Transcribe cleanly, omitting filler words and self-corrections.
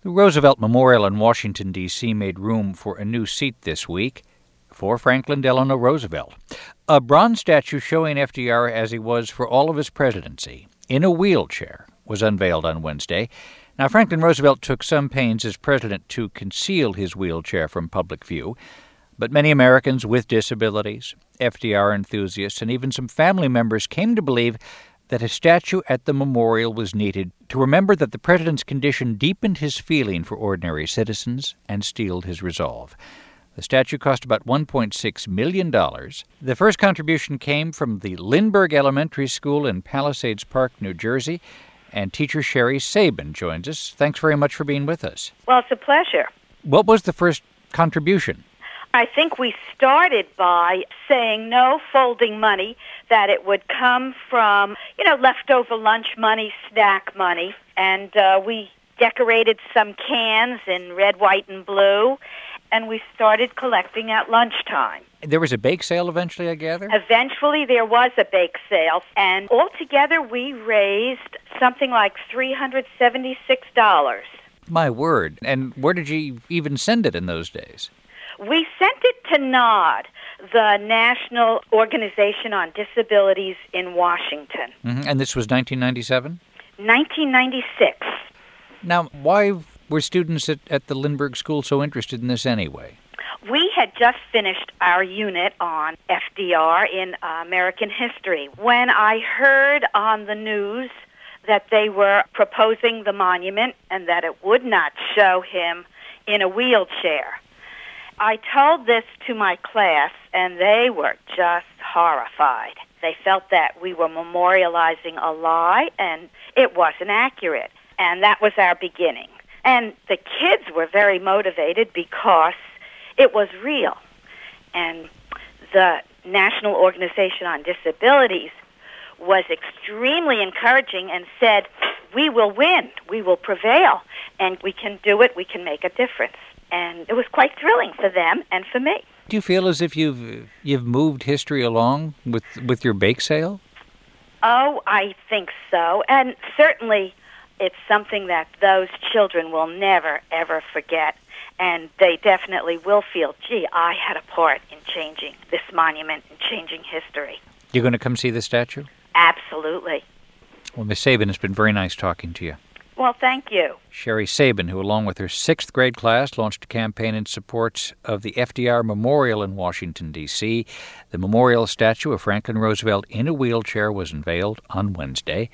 The Roosevelt Memorial in Washington, D.C. made room for a new seat this week for Franklin Delano Roosevelt. A bronze statue showing FDR as he was for all of his presidency, in a wheelchair, was unveiled on Wednesday. Now, Franklin Roosevelt took some pains as president to conceal his wheelchair from public view, but many Americans with disabilities, FDR enthusiasts, and even some family members came to believe that a statue at the memorial was needed to remember that the president's condition deepened his feeling for ordinary citizens and steeled his resolve. The statue cost about $1.6 million. The first contribution came from the Lindbergh Elementary School in Palisades Park, New Jersey, and teacher Sherry Sabin joins us. Thanks very much for being with us. Well, it's a pleasure. What was the first contribution? I think we started by saying no folding money, that it would come from, leftover lunch money, snack money. And we decorated some cans in red, white, and blue, and we started collecting at lunchtime. There was a bake sale eventually, I gather? Eventually there was a bake sale, and altogether we raised something like $376. My word. And where did you even send it in those days? We sent it to NOD, the National Organization on Disabilities in Washington. Mm-hmm. And this was 1997? 1996. Now, why were students at the Lindbergh School so interested in this anyway? We had just finished our unit on FDR in American history when I heard on the news that they were proposing the monument and that it would not show him in a wheelchair. I told this to my class, and they were just horrified. They felt that we were memorializing a lie, and it wasn't accurate. And that was our beginning. And the kids were very motivated because it was real. And the National Organization on Disabilities was extremely encouraging and said, we will win, we will prevail, and we can do it, we can make a difference. And it was quite thrilling for them and for me. Do you feel as if you've moved history along with your bake sale? Oh, I think so. And certainly it's something that those children will never, ever forget. And they definitely will feel, gee, I had a part in changing this monument and changing history. You're going to come see the statue? Absolutely. Well, Miss Sabin, it's been very nice talking to you. Well, thank you. Sherry Sabin, who along with her 6th grade class launched a campaign in support of the FDR Memorial in Washington, D.C. The memorial statue of Franklin Roosevelt in a wheelchair was unveiled on Wednesday.